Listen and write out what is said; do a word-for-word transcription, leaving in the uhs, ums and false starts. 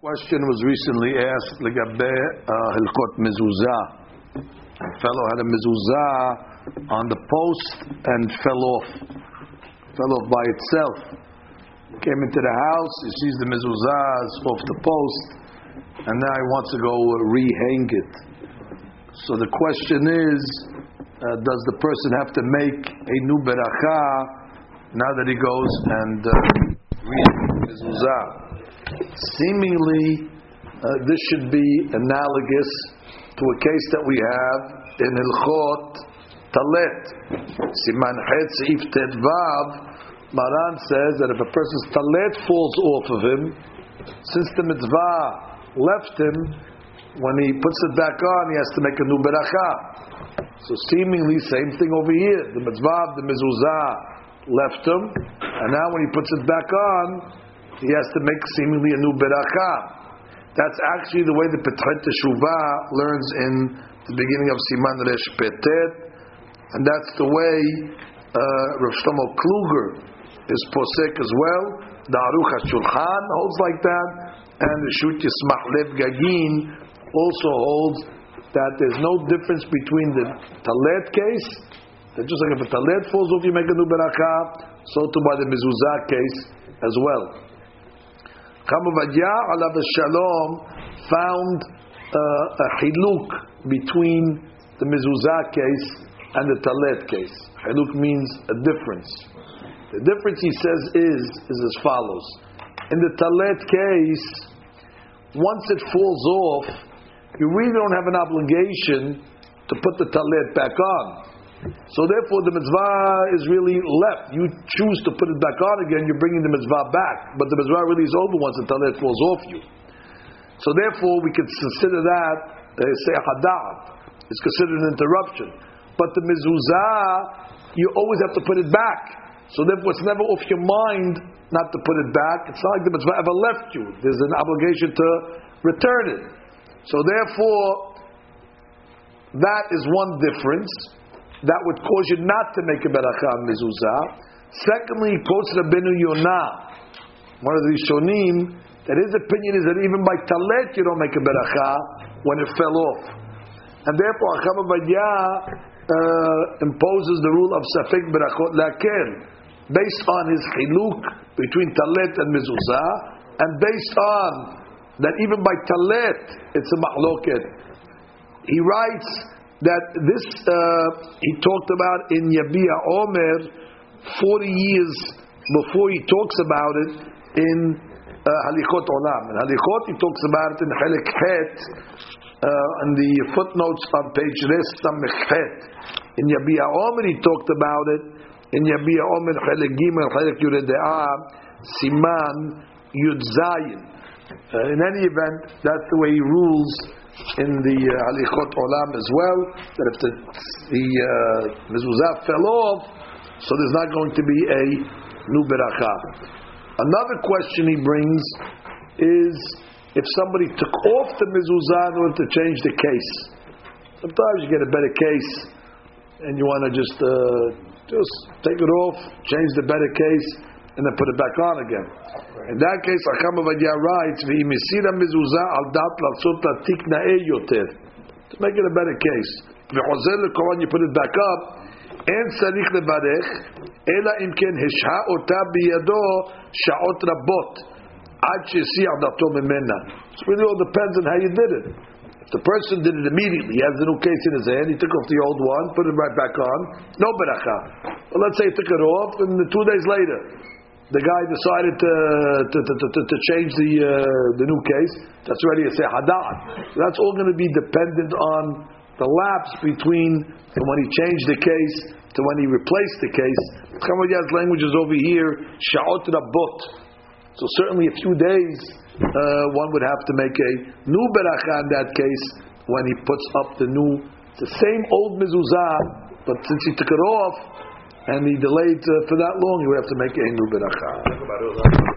Question was recently asked legabe hilkot mezuzah. A fellow had a mezuzah on the post and fell off. Fell off by itself. Came into the house, he sees the mezuzah is off the post, and now he wants to go rehang it. So the question is, uh, does the person have to make a new beracha now that he goes and uh, rehang the mezuzah? Seemingly, uh, this should be analogous to a case that we have in Hilchot Talet. Siman Het Seif Tet Vav, Maran says that if a person's Talet falls off of him, since the mitzvah left him, when he puts it back on, he has to make a new beracha. So seemingly, same thing over here. The mitzvah, the mezuzah left him, and now when he puts it back on, he has to make seemingly a new beracha. That's actually the way the Petret Teshuvah learns in the beginning of Siman Resh Petet, and that's the way uh, Rav Shlomo Kluger is posek as well. The Aruch HaShulchan holds like that, and the Shut Yismach Lev Gagin also holds that there's no difference between the Talet case, that just like if a Talet falls off, you make a new beracha, so too by the Mezuzah case as well. Chacham Ovadia alav shalom found uh, a hiluk between the mezuzah case and the talet case. Hiluk means a difference. The difference, he says, is is as follows: in the talet case, once it falls off, you really don't have an obligation to put the talet back on. So therefore, the mitzvah is really left. You choose to put it back on again, you're bringing the mitzvah back. But the mitzvah really is over once the talet falls off you. So therefore, we could consider that, uh, say, hadad. It's considered an interruption. But the mezuzah, you always have to put it back. So therefore, it's never off your mind not to put it back. It's not like the mitzvah ever left you. There's an obligation to return it. So therefore, that is one difference. That would cause you not to make a beracha on mezuzah. Secondly, he quotes Rabbeinu Yonah, one of the Rishonim, that his opinion is that even by talet you don't make a beracha when it fell off. And therefore, Chacham Ovadia uh, imposes the rule of safek berachot lakel, based on his chiluk between talet and mezuzah, and based on that even by talet it's a mahloket. He writes that this uh, he talked about in Yabia Omer forty years before he talks about it in uh, Halichot Olam. In Halichot he talks about it in Chelik Het, uh, in the footnotes on page Res Samech Het. In Yabia Omer he talked about it in Yabia Omer Chelik Gimel Chelik Yurede'ah Siman Yud Zayin. Uh, in any event, that's the way he rules in the Halichot uh, Olam as well, that if the, the uh, mezuzah fell off, so there's not going to be a new beracha. Another question he brings is if somebody took off the mezuzah in order to change the case. Sometimes you get a better case and you want to just uh, just take it off, change the better case, and then put it back on again. In that case, Chacham Ovadia writes, "V'imesira mezuzah al dat latzot latik na'eh yoter." To make it a better case, v'chozer lekoran, you put it back up. En tzarich levarech, ela im ken heshha ota biyado sha'ot rabot ad shesiach dato mimena. It really all depends on how you did it. If the person did it immediately, he has the new case in his hand, he took off the old one, put it right back on, no beracha. But let's say he took it off, and two days later, the guy decided to to, to, to, to change the uh, the new case. That's already a sehadad. So that's all going to be dependent on the lapse between when he changed the case to when he replaced the case. Chacham Ovadia's language is over here, sha'ot rabot. So certainly a few days, uh, one would have to make a new beracha in that case when he puts up the new, the same old mezuzah, but since he took it off, and he delayed uh, for that long, he would have to make a new beracha.